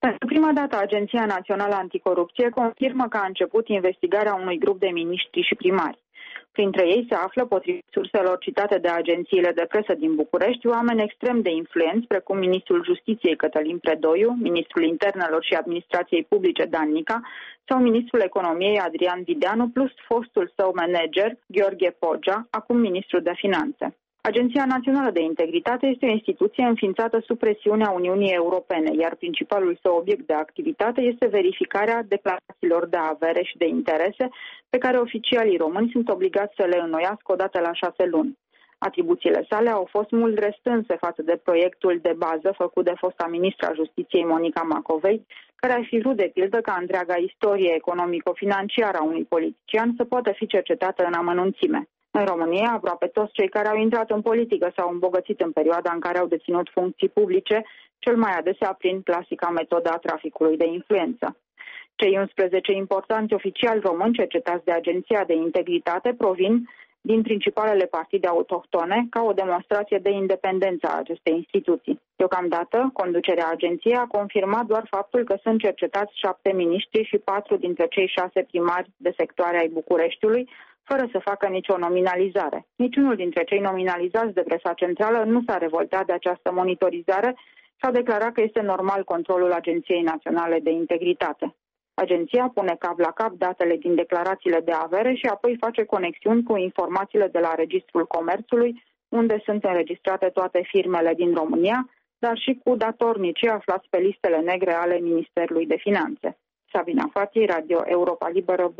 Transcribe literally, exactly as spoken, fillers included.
Pentru prima dată, Agenția Națională Anticorupție confirmă că a început investigarea unui grup de miniștri și primari. Printre ei se află, potrivit surselor citate de agențiile de presă din București, oameni extrem de influenți, precum ministrul Justiției Cătălin Predoiu, ministrul Internelor și Administrației Publice Dan Nica sau ministrul Economiei Adrian Videanu, plus fostul său manager Gheorghe Pogea, acum ministru de Finanțe. Agenția Națională de Integritate este o instituție înființată sub presiunea Uniunii Europene, iar principalul său obiect de activitate este verificarea declarațiilor de avere și de interese pe care oficialii români sunt obligați să le înnoiască odată la șase luni. Atribuțiile sale au fost mult restrânse față de proiectul de bază făcut de fosta ministra Justiției Monica Macovei, care ar fi vrut de pildă ca întreaga istorie economico-financiară a unui politician să poată fi cercetată în amănunțime. În România, aproape toți cei care au intrat în politică s-au îmbogățit în perioada în care au deținut funcții publice, cel mai adesea prin clasica metodă a traficului de influență. Cei unsprezece importanți oficiali români cercetați de Agenția de Integritate provin din principalele partide autohtone ca o demonstrație de independență a acestei instituții. Deocamdată, conducerea agenției a confirmat doar faptul că sunt cercetați șapte miniștri și patru dintre cei șase primari de sectoare ai Bucureștiului, fără să facă nicio nominalizare. Niciunul dintre cei nominalizați de presa centrală nu s-a revoltat de această monitorizare și a declarat că este normal controlul Agenției Naționale de Integritate. Agenția pune cap la cap datele din declarațiile de avere și apoi face conexiuni cu informațiile de la Registrul Comerțului, unde sunt înregistrate toate firmele din România, dar și cu datornicii aflați pe listele negre ale Ministerului de Finanțe. Sabina Fati, Radio Europa Liberă.